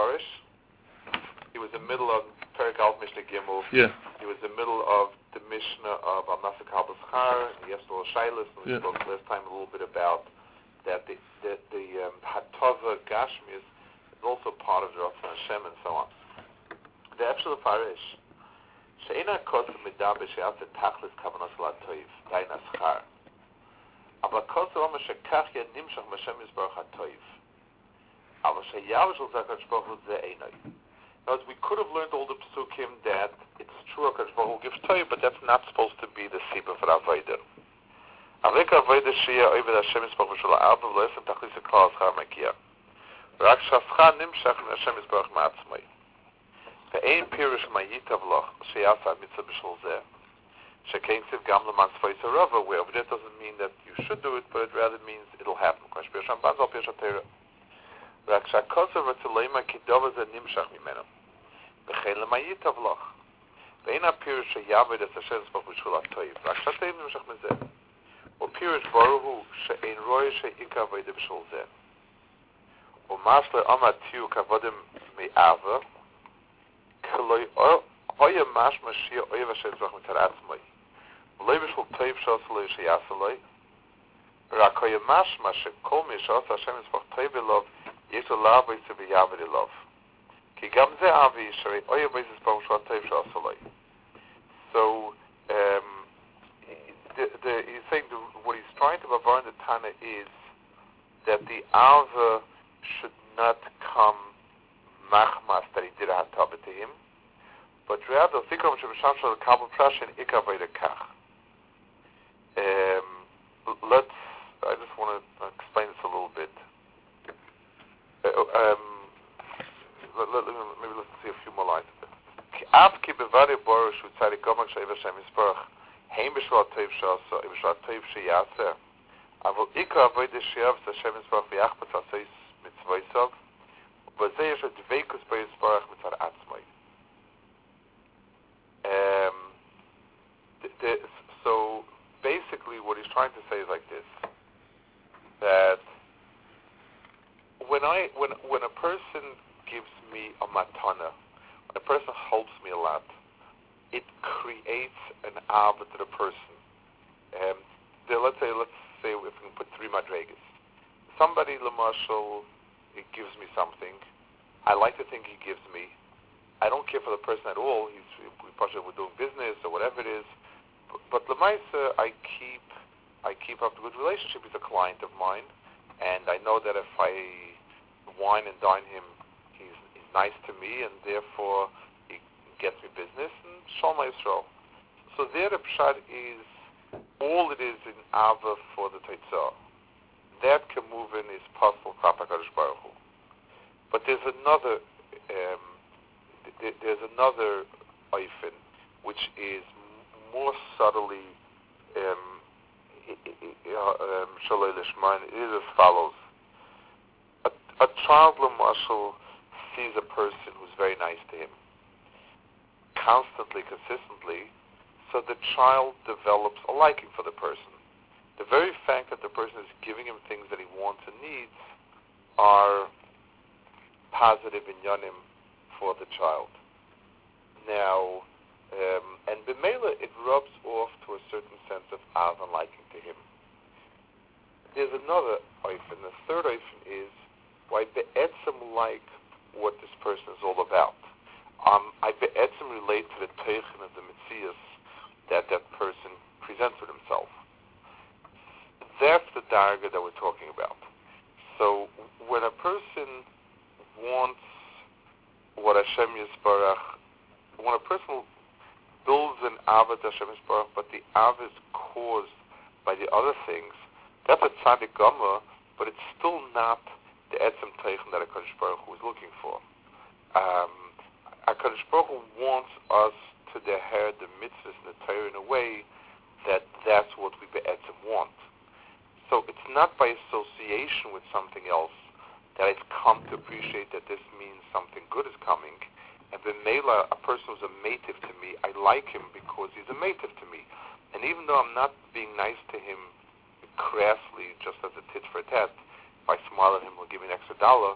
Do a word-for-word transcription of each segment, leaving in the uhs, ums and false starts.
Mefarish. He was in the middle of Perek Alf Mishnah Gimel. Yeah. He was in the middle of the Mishnah of Amnasa Kabbalah Schar, and yes, all Shailas, and we Yeah. spoke last time a little bit about that the the, the um, Hatova Gashmius is also part of the Ratzon Hashem and so on. The Epshel Farish, She'ena Kosa Midabe She'asa Tachlis Kavanos Latoiv, Daina Schar. Aber Kosa Oma Shekach Yad Nimshach Mashem Yisbarach HaToiv. Aber She'yav Shel Zakach Baruch Hu Ze Einoi. Now, we could have learned all the psukim that it's true HaKadosh Baruch Hu gives Torah, but that's not supposed to be the siba for Avodah. Aveka Avodah Shia Oived Hashem Yisbarach V'Shul Ha'arbav Lo Yisem Tachlis Ha'Klal Schar Mekia. Rak Shascha Nimshach Min Hashem Yisbarach Ma'atzmai. Ve'ein Pirush Ma'yitav Loch She'asa Mitzvah B'Shul Zeh. She'kein Siv Gam L'man Tzvay Sarava, where over there doesn't mean that you should do it, but it rather means it'll happen. K'mash Pirush Ramban Zal Pirush HaTorah. Rak Sha'kosav V'Tzileima Kidova Zeh Nimshach Mimenu. V'chein l'mayitav loch. Ve'ein ha-pirush she'yaved es Hashem Yisbarach B'Shul HaToiv. Rak sh'ateiv nimshach mizeh. U'pirush baruch hu she'ein roy she'ika avodah b'shul zeh. U'mas le'amad tiu kavodim me'ava k'loi oya mash mashia oya Hashem Yisbarach mitzad atzmai. V'loi b'shul toiv sh'osaloi she'yasaloi. Rak oya mash mashe kol mi she'osa Hashem Yisbarach toiv elov yesh lo la'avo yisur v'yaved elov. So, um, the, the, he's saying the, what he's trying to avoid in the Tana is that the Ava should not come machmas that he did a hatava to him, but rather Fikram Shemasham Shal Kabul Prashin Ikavayda Kach. Um, let's, I just want to explain this a little bit. Uh, um, Let, let, maybe let's see a few more lines of it. Av ki bevari boru shu tzari gomak she'ev Hashem Yisbarach heim b'shul ha'toiv she'asa b'shul ha'toiv she'yaseh avol ikar avodah she'av Hashem Yisbarach v'yachbetz asois mitzvoisav u'bazeh yesh dveikus b'Yisbarach mitzad atzmai. Um, so basically what he's trying to say is like this, that when I when when a person gives me a matana, when a person helps me a lot, it creates an ava to the person. Um, there, let's say, let's say if we can put three madregas. Somebody, Lamashal, he gives me something. I like to think he gives me. I don't care for the person at all. He's we probably we're doing business or whatever it is. But, but Lamaisa, I keep I keep up a good relationship. He's a client of mine, and I know that if I wine and dine him, nice to me, and therefore he gets me business, and Shalom Yisrael. So there the pshat is, all it is in Ava for the Teitzah. That can move in is possible Klap HaKadosh Baruch Hu. But there's another, um, th- there's another oifen, which is more subtly Shaloi Lishman. It is as follows. A, a child, Lamashal, sees a person who's very nice to him constantly, consistently, so the child develops a liking for the person. The very fact that the person is giving him things that he wants and needs are positive inyanim for the child. Now, um, and b'meila, it rubs off to a certain sense of av and liking to him. There's another oifen. The third oifen is why be'etzem like what this person is all about. Um, I be'etzim relate to the teichen of the Metzias that that person presents with himself. That's the darga that we're talking about. So when a person wants what Hashem Yisbarach, when a person builds an avad Hashem Yisbarach, but the avad is caused by the other things, that's a tzaddik gama, but it's still not the etzem teichen that HaKadosh Baruch Hu is looking for. Um, HaKadosh Baruch Hu wants us to deher the mitzvahs and the Torah in a way that that's what we be'etzem want. So it's not by association with something else that I've come to appreciate that this means something good is coming. And b'meila, a person who's a mative to me, I like him because he's a mative to me. And even though I'm not being nice to him crassly, just as a tit for tat, if I smile at him or give me an extra dollar,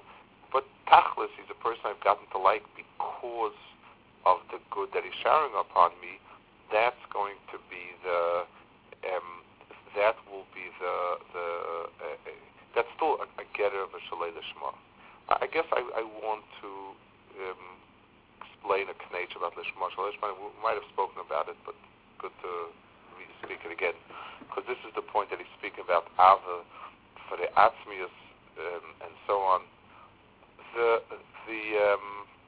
but tachlis, he's a person I've gotten to like because of the good that he's showering upon me. That's going to be the, um, that will be the, the uh, uh, that's still a, a getter of a shalei lishma. I, I guess I, I want to um, explain a knetch about lishma. Shalei lishma, we might have spoken about it, but good to re-speak it again, because this is the point that he's speaking about Ava for the atzmius um, and so on. The the um,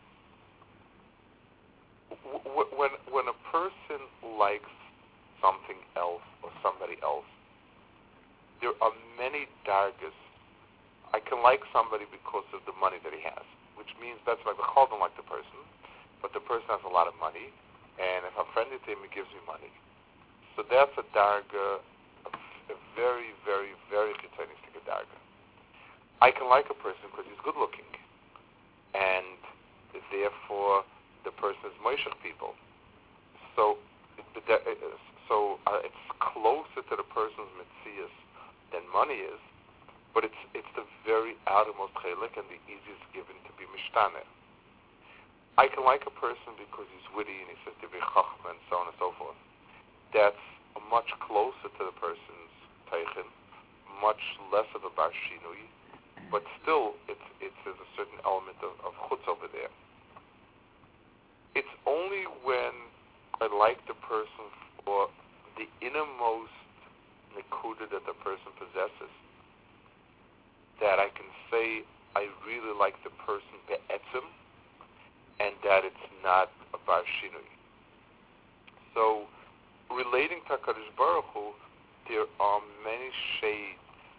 w- when when a person likes something else or somebody else, there are many dargas. I can like somebody because of the money that he has, which means that's like the chol don't like the person, but the person has a lot of money, and if I'm friendly to him, he gives me money. So that's a darga, a, a very, very, very chitzanistic darga. I can like a person because he's good looking, and therefore the person is moishach people. So, so uh, it's closer to the person's mitzias than money is, but it's it's the very outermost chelik and the easiest given to be mishtane. I can like a person because he's witty and he says to be chachma and so on and so forth. That's much closer to the person's teichen, much less of a bar shinui, but still it's it's there's a certain element of, of chutz over there. It's only when I like the person for the innermost nekuda that the person possesses that I can say I really like the person be'etzim, and that it's not a bar shinui. So, relating to HaKadosh Baruch Hu, there are many shades.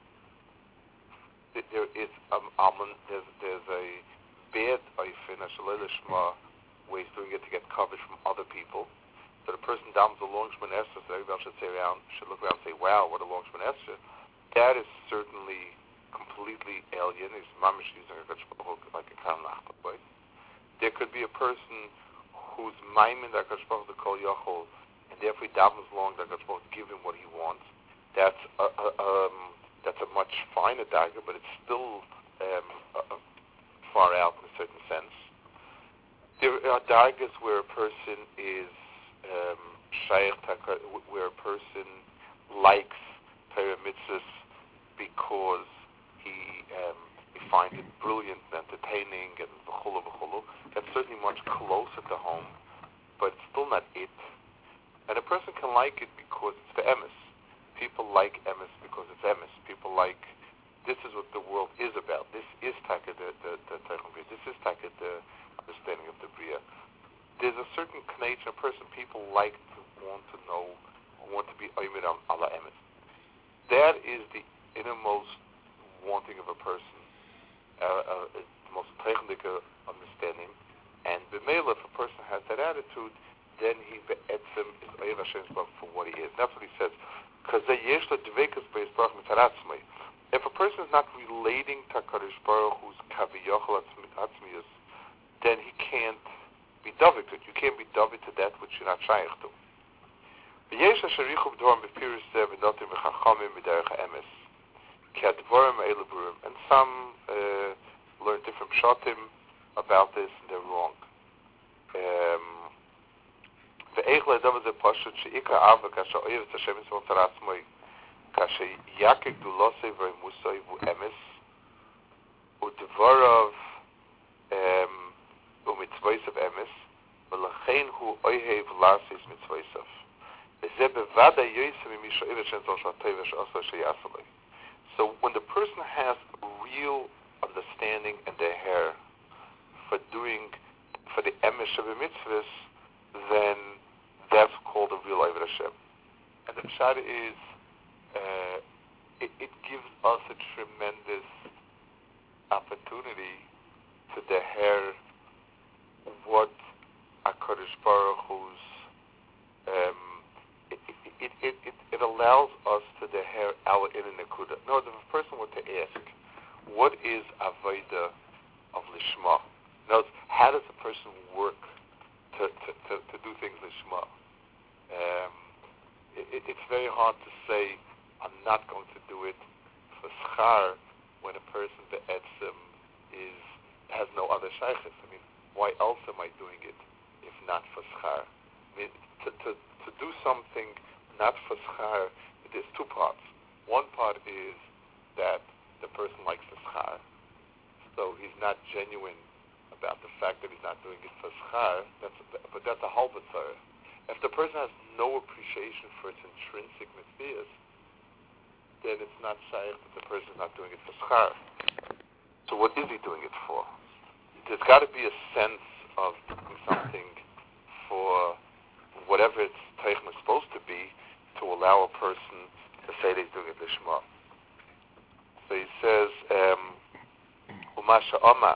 There is um, almond. There's there's a bad oifin, a shalei lishma, way he's doing it to get coverage from other people. So the person dams a long shman esther, so everybody should say around, should look around and say, "Wow, what a long shman esther." That is certainly completely alien. He's mamish using a HaKadosh Baruch Hu like a kamnach. There could be a person who's maimin that HaKadosh Baruch Hu kol yachol, and therefore he davens long that HaKadosh Baruch Hu give him what he wants. That's a, a, um, that's a much finer dagger, but it's still um, uh, far out in a certain sense. There are daggers where a person is um, shaykh, where a person likes Torah mitzvahs because he um, he finds it brilliant and entertaining and v'chulu v'chulu. That's certainly much closer to home, but it's still not it. And a person can like it because it's the emes. People like emes because it's emes. People like, this is what the world is about. This is taka the the the This is taka the understanding of the bria. There's a certain knetch in a person. People like to want to know, want to be oimid on ala emes. That is the innermost wanting of a person, uh, uh, the most technical understanding. And b'meila, if a person has that attitude, then he be'etzim is oiv Hashem's Baruch for what he is. That's what he says. Because yesh lo dveikus beis Baruch mitzaratzmei. If a person is not relating to HaKadosh Baruch Hu's kaviyochel atzmius, then he can't be david to it. You can't be david to that which you're not shaykh to. Yesh asher yichu b'dvarim b'pirus zeh v'notim v'chachamim b'derech ha'emes. And some uh, learn different pshatim about this, and they're wrong. Ve'echle davar ze pashut she'ikar ava kasher oyev et Hashem yisrael taratzmoi kasher yakek dulosei v'emusoi v'emes u'dvarav u'mitzvoisav emes v'lachein hu oyev lasis mitzvoisav v'zeh bevada yoyisem imisho oyev Hashem zol shatoi v'sh'osa she'yasaloi. So when the person has real understanding and their hair for doing, for the emesh of the mitzvahs, then that's called a real Oved Hashem. And the pshat is, uh, it, it gives us a tremendous opportunity to the hair what HaKadosh Baruch Hu's um, It, it, it, it, it allows us to deher our inner nekuda. No, if a person were to ask, what is avodah of lishma? Now, how does a person work to, to, to, to do things lishma? Um, it, it's very hard to say, I'm not going to do it for schar when a person be'etzim is other shaykhs. I mean, why else am I doing it if not for schar? I mean, to, to, to do something not for schar, there's two parts. One part is that the person likes the schar, so he's not genuine about the fact that he's not doing it for schar, that's, but that's a halva tzara. If the person has no appreciation for its intrinsic mitzvahs, then it's not shaykh that the person is not doing it for schar. So what is he doing it for? There's got to be a sense of doing something for whatever its teichma is supposed to be to allow a person to say that he's doing it lishma. So he says, Umasha Oma,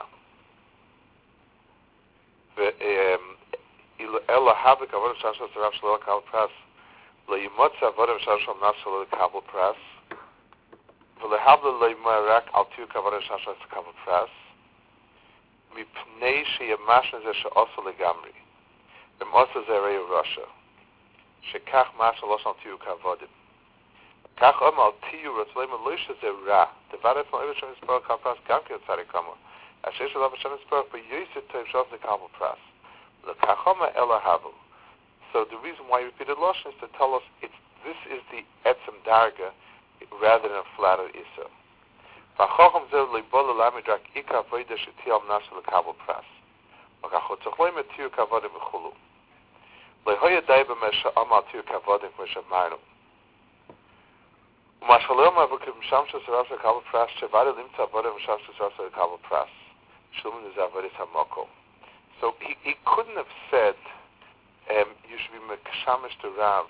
Ella Havik Avodah Shashal Sarav Shalom Kabel Press, LeYimotza Avodah Shashal Nasal Kabel Press, VeLehavle LeYmarak Al Tiuk Avodah Shashal Kabel Press, Mipnei Sheyamashna Ze She'osa Legamri, B'mosa Zerei Russia, Shekach Mashal Oshal Tiuk Avodim. Kach Oma Al Tiyu Ratzleim Eloisha Ze Ra, Devaret From Ever Shem Yisparach Kabel Press, Gam Ki Yotzari Kamo, Asher Shalav Shem Yisparach B'Yoyset Tev Shov Ze Kabel Press. So the reason why I repeated Lashon is to tell us it's, this is the etzem darga rather than a flatter isa. So he, he couldn't have said, um, you should be mekshamish to Rav,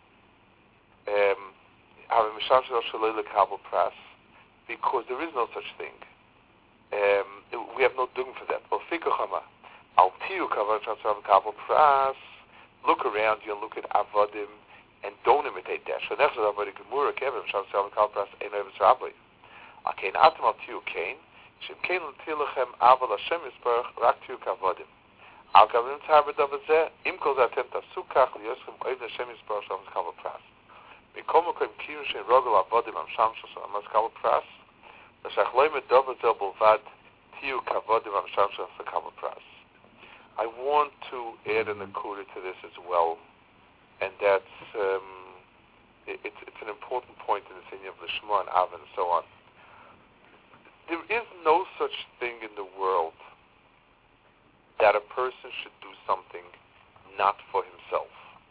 have a mekshamish to Rav Kabel Pras, because there is no such thing. Um, we have no doing for that. Well, fikuchama, al tiyu kavod Rav Kabel Pras. Look around you and look at avodim and don't imitate that. So next avodim gemura kevim mekshamish to Rav Kabel Pras ein oivus rabbi. Akein atem al tiyu kein, shem kein l'tilachem aval Hashem yisparach rak tiyu kavodim. Al kavim tzarbe davazeh, im kol zatem tasukach liyoschem oiv Hashem yisparach shalom kabel pras. Mikom okim kiyum shein rogel avodim am sham shalom kabel pras, v'shach loy medavazel bolvad tiyu kavodim am sham shalom kabel pras. I want to add an akuda to this as well, and that's um, it, it's, it's an important point in the singing of Lishma and Av and so on. There is no such thing in the world that a person should do something not for himself.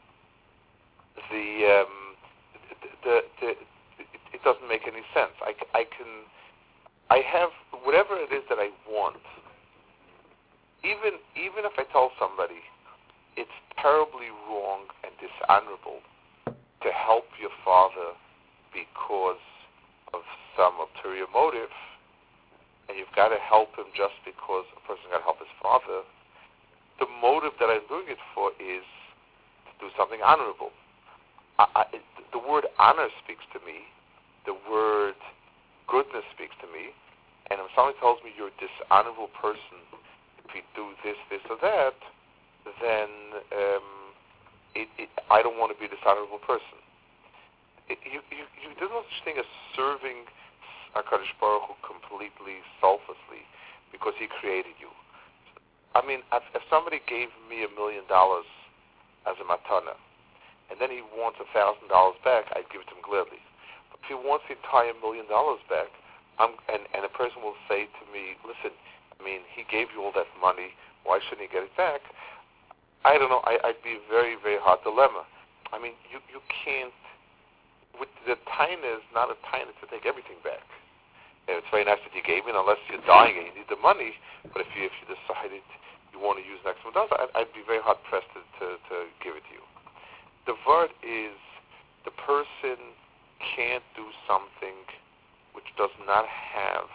The, um, the, the, the it, it doesn't make any sense. I, I can, I have whatever it is that I want. Even even if I tell somebody it's terribly wrong and dishonorable to help your father because of some ulterior motive, and you've got to help him just because a person got to help his father, the motive that I'm doing it for is to do something honorable. I, I, the word honor speaks to me. The word goodness speaks to me. And if somebody tells me you're a dishonorable person if you do this, this, or that, then um, it, it, I don't want to be a dishonorable person. It, you, you, you, there's no such thing as serving HaKadosh Baruch Hu completely, selflessly, because He created you. I mean, if, if somebody gave me a million dollars as a matana, and then he wants a thousand dollars back, I'd give it to him gladly. But if he wants the entire million dollars back, I'm, and, and a person will say to me, listen, I mean, he gave you all that money, why shouldn't he get it back? I don't know, I, I'd be a very, very hard dilemma. I mean, you, you can't, with the taina is not a taina to take everything back. And it's very nice that you gave it, unless you're dying and you need the money, but if you, if you decided you want to use next one, I'd, I'd be very hard pressed to, to, to give it to you. The word is, the person can't do something which does not have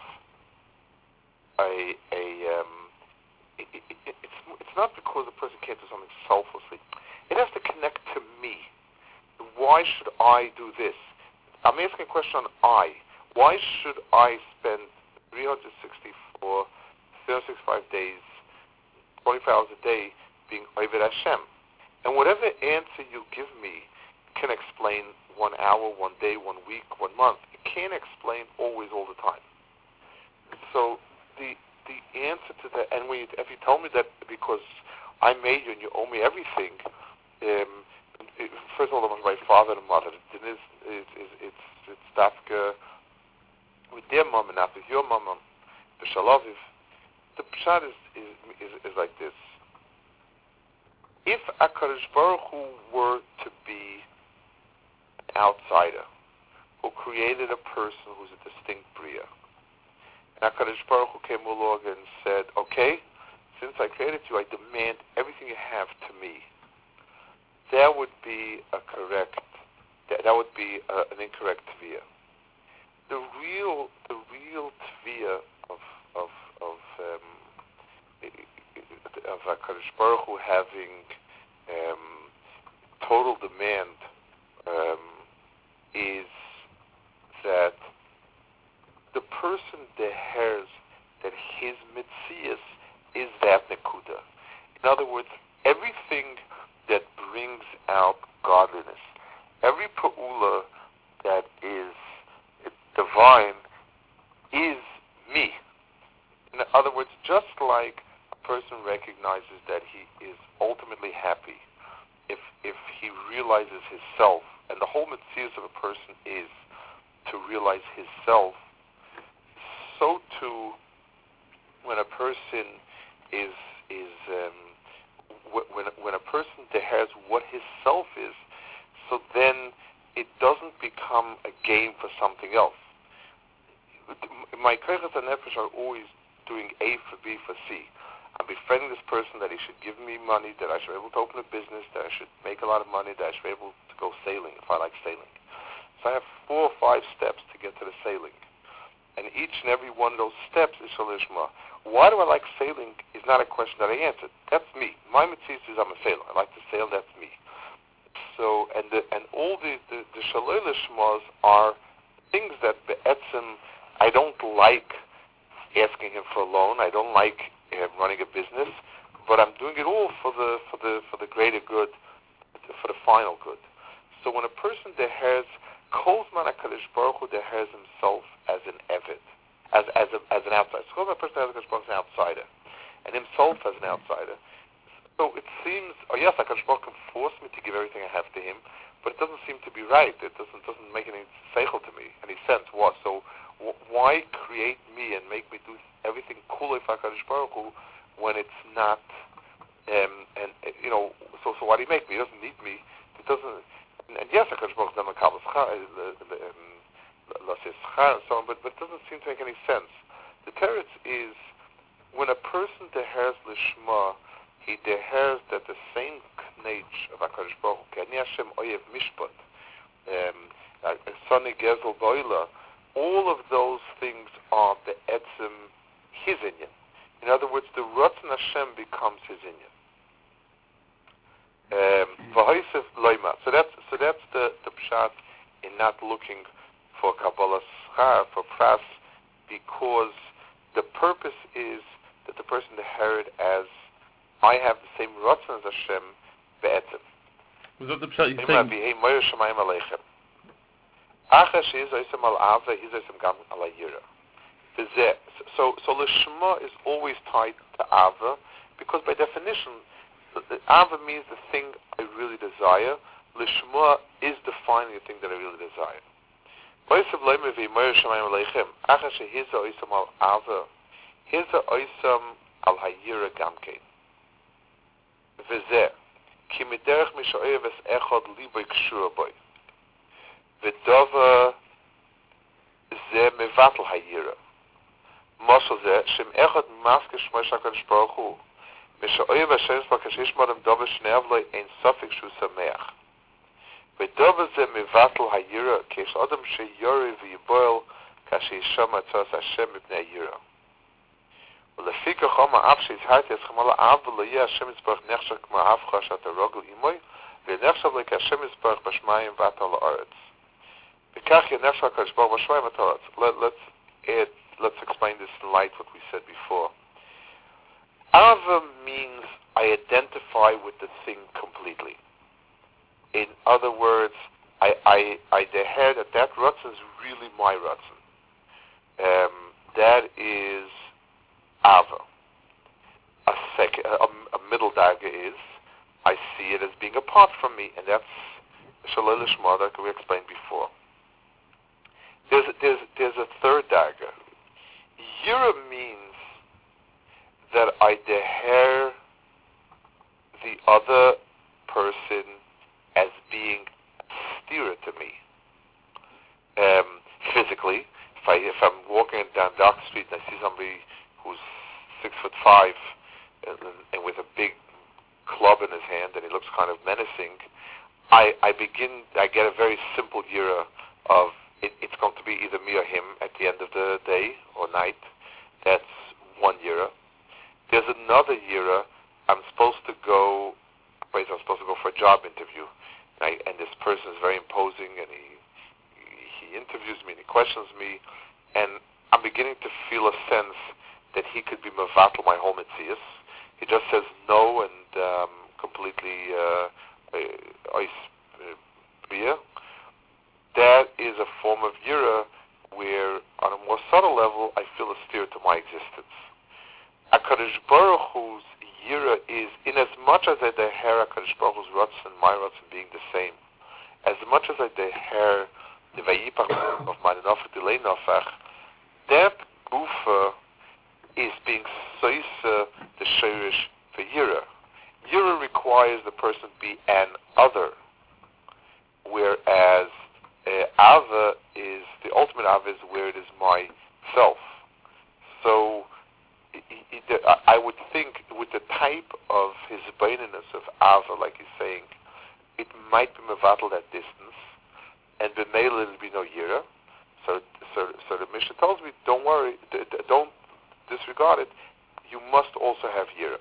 a, a um, it, it, it, it's, it's not because the person can't do something selflessly. It has to connect to me. Why should I do this? I'm asking a question on I. Why should I spend three hundred sixty-four, three hundred sixty-five days, twenty-four hours a day being Oved Hashem? And whatever answer you give me can explain one hour, one day, one week, one month. It can't explain always all the time. So the the answer to that, and when you, if you told me that because I made you and you owe me everything, um, it, first of all, it was my father and mother. Then is is is it's it's dafka with their mom and not with your mom, the shalaviv. The pshat is is, is is like this. If HaKadosh Baruch Hu were to be an outsider who created a person who's a distinct bria, and HaKadosh Baruch Hu came along and said, okay, since I created you, I demand everything you have to me, that would be a correct, that, that would be a, an incorrect tviyah. The real, the real tviyah of, of, of, um, of HaKadosh Baruch Hu having um, total demand um, is that the person deheres that his mitzias is that nekuda. In other words, everything that brings out godliness, every pa'ula that is divine is me. In other words, just like a person recognizes that he is ultimately happy if if he realizes his self, and the whole mitzias of a person is to realize his self, so too when a person is is um, when when a person has what his self is, so then it doesn't become a game for something else. My koyches hanefesh are always doing A for B for C. I'm befriending this person that he should give me money, that I should be able to open a business, that I should make a lot of money, that I should be able to go sailing if I like sailing. So I have four or five steps to get to the sailing. And each and every one of those steps is shalishma. Why do I like sailing is not a question that I answered. That's me. My mitzvah is I'm a sailor. I like to sail, that's me. So, and the, and all the, the, the shalishmas are things that be'etzim, I don't like asking him for a loan. I don't like uh, running a business, but I'm doing it all for the for the for the greater good, for the final good. So when a person deheres Kolzman HaKadosh Baruch Hu deheres himself as an eved, as as a, as an outsider. So Kolzman person HaKadosh Baruch Hu as an outsider, and himself as an outsider. So it seems, oh yes, HaKadosh Baruch Hu can force me to give everything I have to him, but it doesn't seem to be right. It doesn't doesn't make any seichel to me, any sense. What? So w- why create me and make me do everything cool for HaKadosh Baruch Hu when it's not? Um, and uh, you know, so so why do he make me? He doesn't need me. It doesn't. And, and yes, HaKadosh Baruch Hu doesn't and so on, but but it doesn't seem to make any sense. The teretz is when a person deheres lishma, he deheres that the same knech of HaKadosh Baruch Hu, K'ani Hashem oyev mishpat, Sani Gezel Boila, all of those things are the etzim his inyan. In other words, the Ratzon Hashem becomes his inyan. V'hoisef loima. So that's so that's the the pshat in not looking for Kabbalah schar, for pras, because the purpose is that the person inherit as I have the same Ratzon as Hashem be'etzim. Was that the pshat you saying? So, so Lishma is always tied to Ava, because by definition, the, the Ava means the thing I really desire. Lishma is defining the thing that I really desire. כי מדרך משאויב אס אחד ליבוי קשור בוי. ודובה זה מבטל הירה. משל זה, שם אחד ממסקה שמוי שקדש ברוך הוא, משאויב השם ספק כשיש מודם דובה שנאב לו אין סופק שהוא שמח. ודובה זה מבטל הירה, כשיש אדם שיורי ויבועל, כשישם עצוס השם מפני הירה. ולפי כך אומר אף שהזהרתי אתכם על האב ולא יהיה השם יזברך נחשב כמו האבך שאתה רוגל עמוי, ונחשב לי כהשם יזברך בשמיים ואתה על הארץ. וכך יהיה נחשב הקדוש ברוך בשמיים ואתה על הארץ. Let's add, let's explain this in light what we said before. Ava means I identify with the thing completely. In other words, I I I deher that that Ratzon is really my Ratzon. Um, that is ava. A second, a, a middle darga is I see it as being apart from me, and that's shalei lishma that we explained before. There's there's there's a third darga. Yira means that I deher the other person as being stira to me. Um, physically, if I if I'm walking down dark street and I see somebody who's six foot five and, and with a big club in his hand and he looks kind of menacing, I I begin I get a very simple yira of it, it's going to be either me or him at the end of the day or night. That's one yira. There's another yira. I'm supposed to go. I'm supposed to go for a job interview, and, I, and this person is very imposing, and he he interviews me and he questions me, and I'm beginning to feel a sense that he could be mevatel my whole mitzias. He just says no and um, completely uh, ice beer. That is a form of yira where, on a more subtle level, I feel a steer to my existence. HaKadosh Baruch Hu's yira is, in as much as I deher HaKadosh Baruch Hu's Ratzon and my Ratzon being the same, as much as I deher the Vayipach of my Nofach Delay Nofach, that gufa is being soisa the shirish for yira. Yira requires the person be an other, whereas uh, ava is, the ultimate ava is where it is myself. So it, it, I would think with the type of his baininess of ava, like he's saying, it might be mevatel that distance, and b'meila it'll be no yira. So, so, so the Mishnah tells me, don't worry, d- d- don't disregard it. You must also have yira.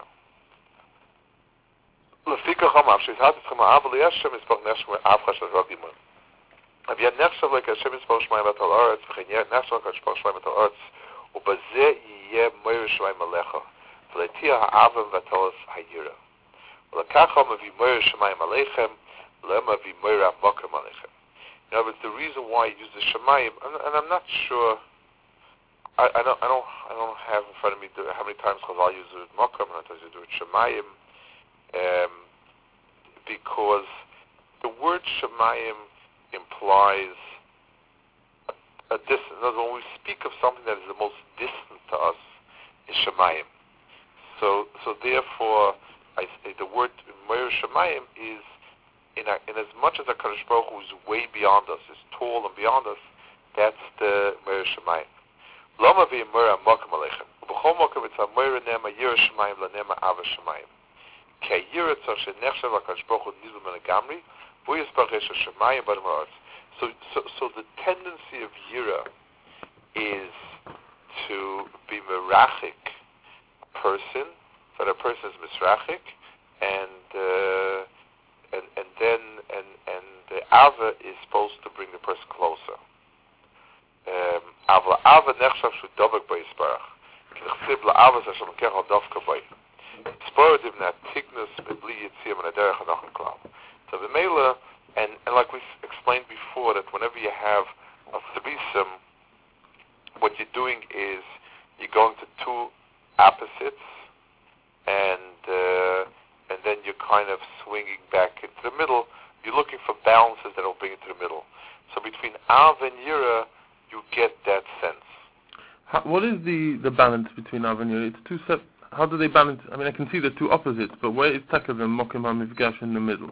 Lefikach hamav sheizhat etzchem ha'av liyashem mispach neshma avcha shel ragimah. Aviyad nechshav like Hashem mispach shmayim vat al aretz v'chenyeh nechshav like Hashem shmayim vat al aretz ubazeh yiyeh moyer shmayim alecha v'letia ha'avim v'atolas ha'yira v'lekacham avi moyer shmayim alechem v'lema avi moyer ha'mokem alechem. In other words, the reason why he uses Shemayim, and, and I'm not sure, I, I don't, I don't, I don't have in front of me the, how many times Chazal uses it Mokum, and how many times you do it Shemayim, um, because the word Shemayim implies a, a distance. In other words, when we speak of something that is the most distant to us, is Shemayim. So, so therefore, I say the word Meir Shemayim is. In, a, in as much as HaKadosh Baruch Hu is way beyond us, is tall and beyond us, that's the Meir Shemayim. Lama v'yim Meir HaMokem Aleichem. U'b'chol mokem it's HaMeir nema Yira Shemayim l'nema Ava Shemayim. Ki ha'yira tzor she'nechshav HaKadosh Baruch Hu nizul men hagamri, v'hu yisparach esha Shemayim b'adam ha'aretz. So, so, so the tendency of Yira is to be merachik person, that a person is misrachik, and uh, And, and then, and, and the Ava is supposed to bring the person closer. Ava Ava nechshav shu dovek b'yisparach. Ki nechsib la'ava zeh shemekech al dovka b'y. Spora divna tignus b'bli yitziyah min haderech hanochem klal. So the Mela, and, and like we explained before, that whenever you have a threesome, what you're doing is you're going to two opposites, and uh, and then you're kind of swinging back into the middle. You're looking for balances that will bring it to the middle. So between Av and Yira, you get that sense. How, what is the, the balance between Av and Yira? It's two sep- How do they balance? I mean, I can see the two opposites, but where is Taka the Mokem HaMifgash in the middle?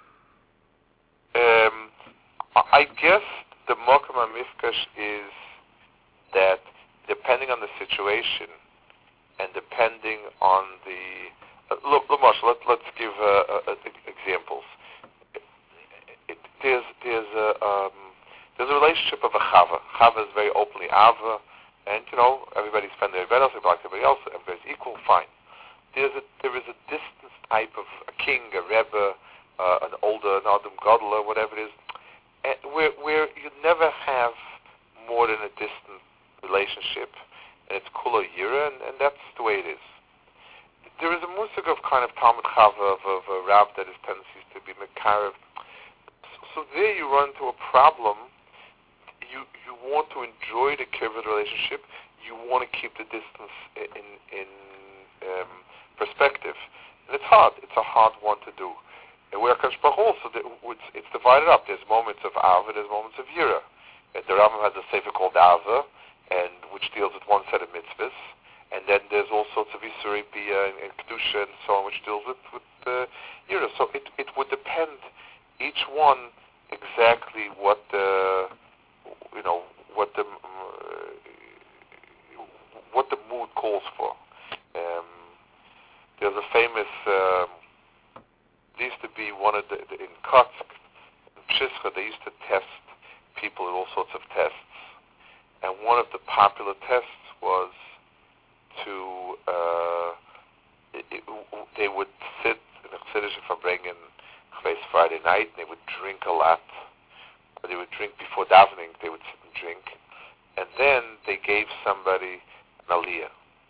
Um, I guess the Mokem HaMifgash is that depending on the situation and depending on the Uh, look, look, Marshall, let, let's give uh, uh, examples. It, it, there's there's a um, there's a relationship of a chava. Chava is very openly ava, and you know everybody's friend to everybody else, everybody likes everybody else, everybody's equal, fine. There's a there is a distance type of a king, a rebbe, uh, an older, an adam gadol, whatever it is, and where where you never have more than a distant relationship, and it's kula yira, and, and that's the way it is. There is a musig of kind of Talmud Chava, of, of a rab that his tendencies to be mekarev. So, so there you run into a problem. You you want to enjoy the kibbutz relationship. you want to keep the distance in in um, perspective, and it's hard. It's a hard one to do. And where Kadosh Baruch Hu also, it's, it's divided up. There's moments of Ava, there's moments of Yira. And the Rambam has a sefer called Ava, and which deals with one set of mitzvahs. And then there's all sorts of Isurei Bia and, and Kedusha and so on, which deals with, with uh, Yira. So it, it would depend, each one, exactly what the, you know, what the, uh, what the mood calls for. Um, there's a famous, um, there used to be one of the, the in Kotsk, in Pshischa, they used to test people with all sorts of tests. And one of the popular tests was to, uh, it, it, they would sit in a Chiddush Farbrengen Friday night, and they would drink a lot. Or they would drink before davening, they would sit and drink. And then they gave somebody an aliyah.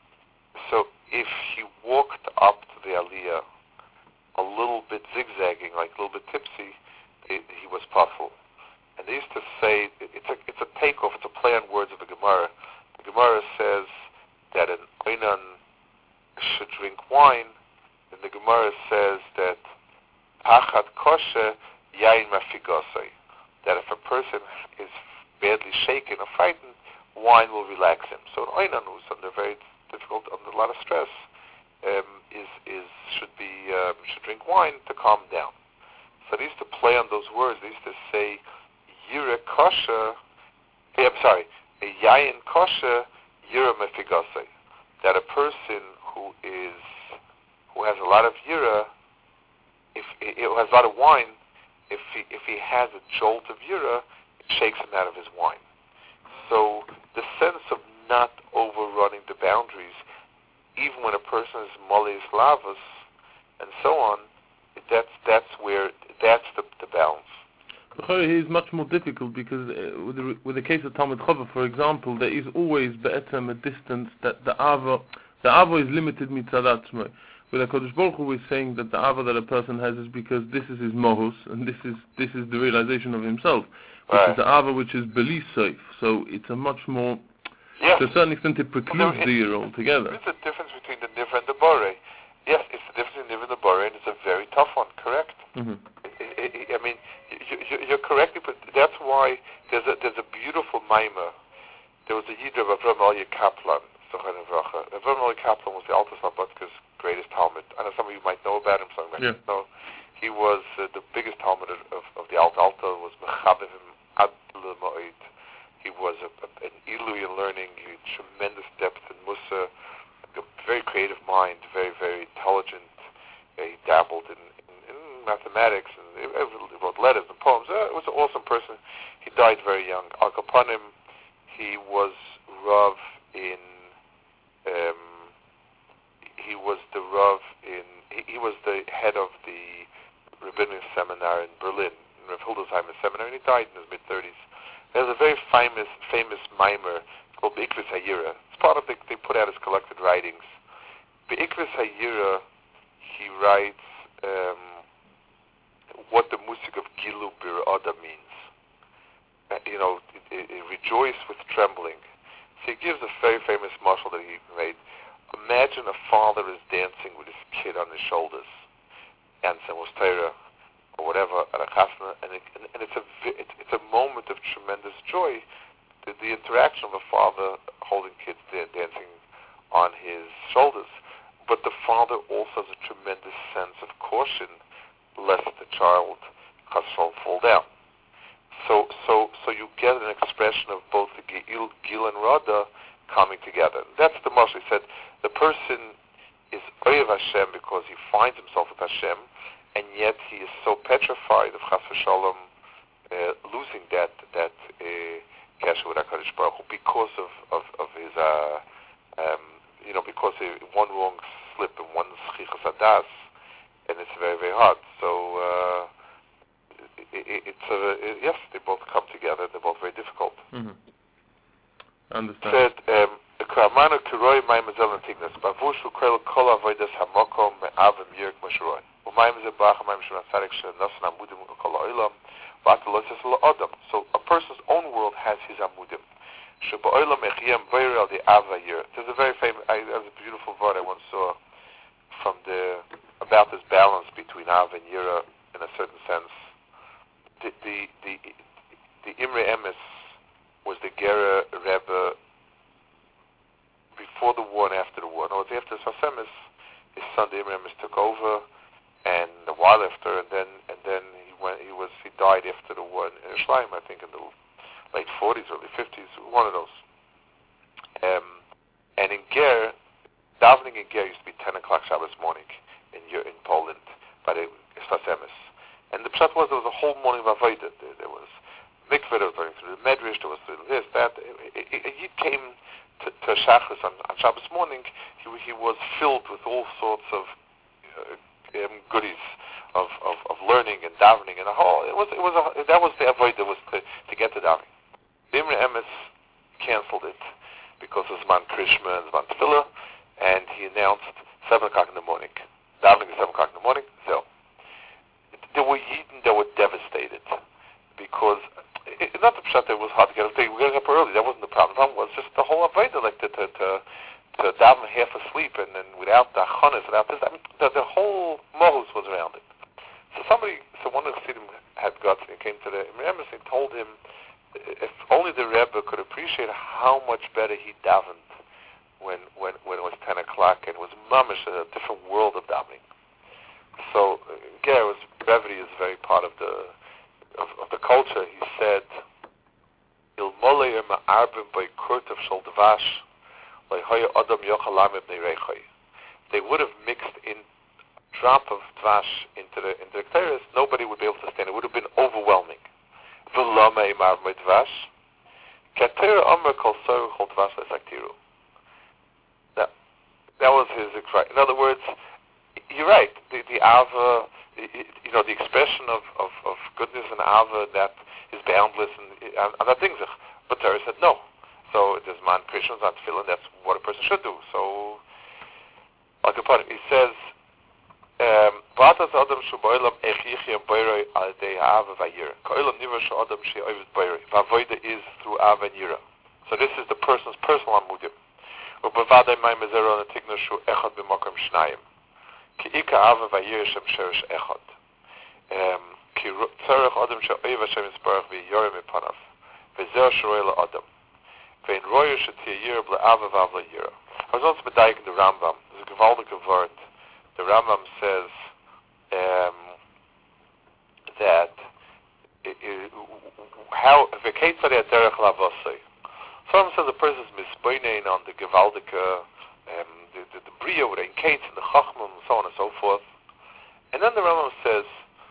So if he walked up to the aliyah a little bit zigzagging, like a little bit tipsy, it, he was puffle. And they used to say, it's a it's a takeoff, it's a play on words of the Gemara. The Gemara says that an oinan should drink wine, and the Gemara says that pachat kosher yain mafigosai, that if a person is badly shaken or frightened, wine will relax him. So an oinan who's under very difficult, under a lot of stress, Um, is is should be um, should drink wine to calm down. So they used to play on those words. They used to say Yira kosher. Hey, I'm sorry, Yayin kosher Yira mefigase. That a person who is who has a lot of Yira, if who has a lot of wine, if he if he has a jolt of Yira, it shakes him out of his wine. So the sense of not overrunning the boundaries, even when a person is molis lavas and so on, that's that's where that's the the balance. It is much more difficult because uh, with, the, with the case of Talmud Chava, for example, there is always be'etzem a distance that the ava the ava is limited mitzadatzmai. With HaKadosh Baruch Hu, we're saying that the ava that a person has is because this is his mohus and this is this is the realization of himself, which right. is the ava which is beli seif. So it's a much more, yes. to a certain extent, it precludes well, the year altogether. There's a difference between the niv and the bore. Yes, it's the difference between the niv and the bore, and it's a very tough one. Correct. Mm-hmm. I, I, I mean, you, you, you're correct, but that's why there's a there's a beautiful mimer. There was a yidra of Avram Elia Kaplan. Avram Elia Kaplan was the Alter Slabodka's greatest Talmud. I know some of you might know about him. Some of you might know. He was uh, the biggest Talmud of, of, of the Alter. Alter was mechabevim ad lemoed. He was a, a, an ilui in learning. He had tremendous depth in Musa. A very creative mind. Very very intelligent. Uh, he dabbled in, in, in mathematics and he, he wrote letters and poems. Uh, it was an awesome person. He died very young. Al Kapanim, he was Rav in. Um, he was the Rav in. He, he was the head of the rabbinic seminar in Berlin, in Rav Hildesheimer seminary, and he died in his mid thirties. There's a very famous famous mimer called Be'ikris Hayira. It's part of the, they put out his collected writings. Be'ikris Hayira, he writes um, what the music of Gilu Bir'ada means. Uh, you know, it, it, it rejoice with trembling. So he gives a very famous mashal that he made. Imagine a father is dancing with his kid on his shoulders, and was Torah or whatever, at a chasna, and, it, and, and it's a it, it's a moment of tremendous joy. The, the interaction of a father holding kids da- dancing on his shoulders, but the father also has a tremendous sense of caution, lest the child fall down. So, so, so you get an expression of both the Gil, Gil and Rada coming together. That's the most. He said the person is Oyev Hashem because he finds himself with Hashem, and yet he is so petrified of Chas v'Shalom uh, losing that that Kesher with HaKadosh Baruch Hu because of of, of his uh, um, you know because he, one wrong slip and one Schichas Adas, and it's very very hard. So. Uh, It, it's a, it, yes, they both come together. They're both very difficult. Mm-hmm. I understand. Said, um, Kramanu Kiroi Maimazel and Tignas, Bavushu Krel Kola Voidas Hamokom Avim Yerk Mashuroi. Umayim Zebach, Umayim Shuran Sadik Shan Nasan Amudim Kola Oilam, Vatalosis Adam. So a person's own world has his Amudim. Sheba'olam echiyem boyer al the ava yira. There's a very famous, I, there's a beautiful word I once saw from the, about this balance between ava and yira in a certain sense. The, the, the, the Imre Emes was the Gera Rebbe before the war and after the war. No, it's after Sfas Emes, his son the Imre Emes took over, and a while after, and then and then he went. He was he died after the war in Yerushalayim, I think, in the late forties, early fifties, one of those. Um, and in Ger, davening in Ger used to be ten o'clock Shabbos morning in in Poland by the Sfas Emes. And the pshat was there was a whole morning of avodah. There, there was mikveh, there was learning through the medrash, there was this, that. He came to, to Shachris on, on Shabbos morning. He, he was filled with all sorts of uh, um, goodies of, of, of learning and davening and a whole. It was it was a, that was the avodah was to, to get to davening. Imre Emes canceled it because of Zman Krishma and Zman Tefillah, and he announced seven o'clock in the morning. Davening at seven o'clock in the morning. So. There were Yidden that were devastated because it, not the pshat that it was hard to get up. They were getting up early. That wasn't the problem. The problem was just the whole avodah, like to to to, to daven half asleep and then without the achonis, without this. I mean, the, the whole mohus was around it. So somebody, so one of the Chassidim had guts and he came to the Imre Emes and told him if only the Rebbe could appreciate how much better he davened when when when it was ten o'clock and it was mamish a different world of davening. So, Ger was brevity is very part of the of, of the culture. He said, "Il moleir ma'arbim by kurtav shel dvash, lehoya adam yochalam ibnei reichai." They would have mixed in drop of dvash into the into the ketores. Nobody would be able to stand. It would have been overwhelming. V'lama imarbim by dvash, ketera amar kol soru chol dvash lesaktiru. That that was his cry. In other words. You're right. The, the Ava, you know, the expression of, of, of goodness and Ava that is boundless and and that things. But Torah said no. So there's man Krishna, not tefillin. That's what a person should do. So, like a part, he says, "V'atas adam shuboilam echichi boirei al dei Ava vayira. Koilam niver shu adam she'ovid boirei. V'avoida is through Ava and Yira. So this is the person's personal amudim. U'bavadei mai mezero netigna shu echad b'makom shnayim. Ki ika ava vayir shem sherish echad. Ki tzarech adam she'oiv Hashem yisbarach v'yoreh mipanav. V'zer shorei la'adam. Ve'in royer she'tiyir b'le'ava v'av la'yira. I was also medayik in the Rambam. There's a gewaldige word. The Rambam says um, that it, it, how v'keitzad derech lavosei. Some says a person is misbeinen on the gewaldige um, the, the, the bria with the Kates and the Chachmim and so on and so forth. And then the Rambam says,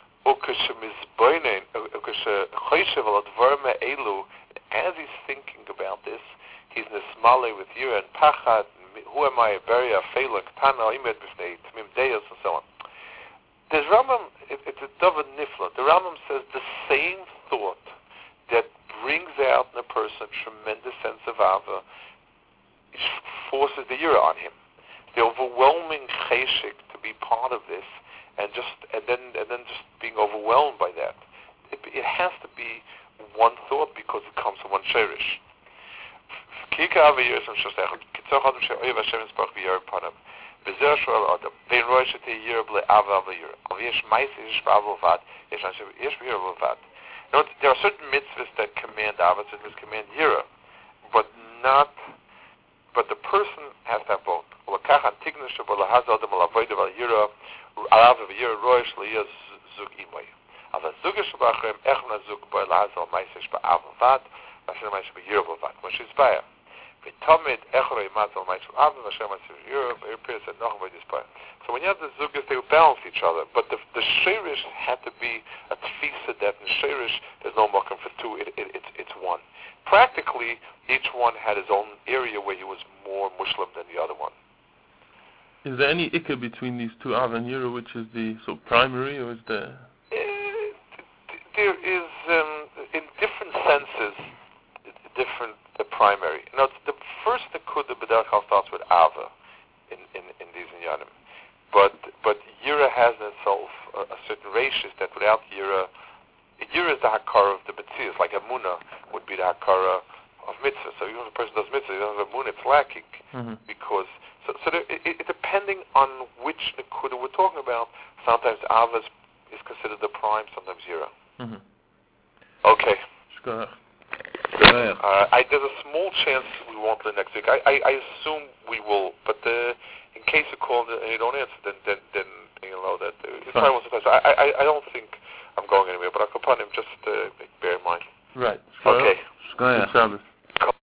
as he's thinking about this, he's nismale with Yira and Pachad, who am I, Beria, Felak, Tana, Imed Bifnei, Tmim Deus, and so on. There's Rambam, it, it's a David Nifla. The Rambam says the same thought that brings out in a person a tremendous sense of Ava, forces the Yira on him. The overwhelming cheshik to be part of this, and just and then and then just being overwhelmed by that. It, it has to be one thought because it comes from one sherish. Kika ava yiris and shosech. Kitzach adam she'oyev Hashem yisparach v'yar panam. V'zer shoel adam. Vein roy shete yir ble ava ava yir. Al yesh ma'is yesh b'ava v'vad. Yesh anshe yesh b'yir v'vad. There are certain mitzvahs that command ava, certain mitzvahs command yira, but not. But the person has to have both. Ulakach antigna shebo lahaz adam alavoida v'yira alav v'yira roy shliyah zug imay. Ava zuga shebachem echna zug bo lahaz al ma'is ba'av v'vad v'asher ma'is b'yira v'vad. When she's baya, v'tomid echro imaz al ma'is ba'av v'asher ma'is b'yira v'yira said noch v'yis baya. So when you have the zugas, they balance each other. But the the shirish had to be a tfisa that in shirish there's no mokum for two. It, it, it's it's one. Practically, each one had his own area where he was more Muslim than the other one. Is there any ikka between these two Av and Yira, which is the so primary, or is there? Uh, there is, um, in different senses, different the primary. Now, the first Nekuda B'derech Kal starts with Ava in, in, in these inyanim. But but Yira has in itself a, a certain ratios that without Yira, Yira is the Hakara of the Metzias, like Amunah would be the Hakara of mitzvah. So even if a person does mitzvah, he doesn't have moon, it's lacking. Mm-hmm. Because, so, so there, it, it, depending on which nekuda we're talking about, sometimes Ava is considered the prime, sometimes Yira. Mm-hmm. Okay. Sure. Uh, I, there's a small chance we won't do next week. I, I, I assume we will, but uh, in case you call and you don't answer, then then, then you know that uh, it's probably once or twice. I, I I don't think I'm going anywhere. But I'll upon him just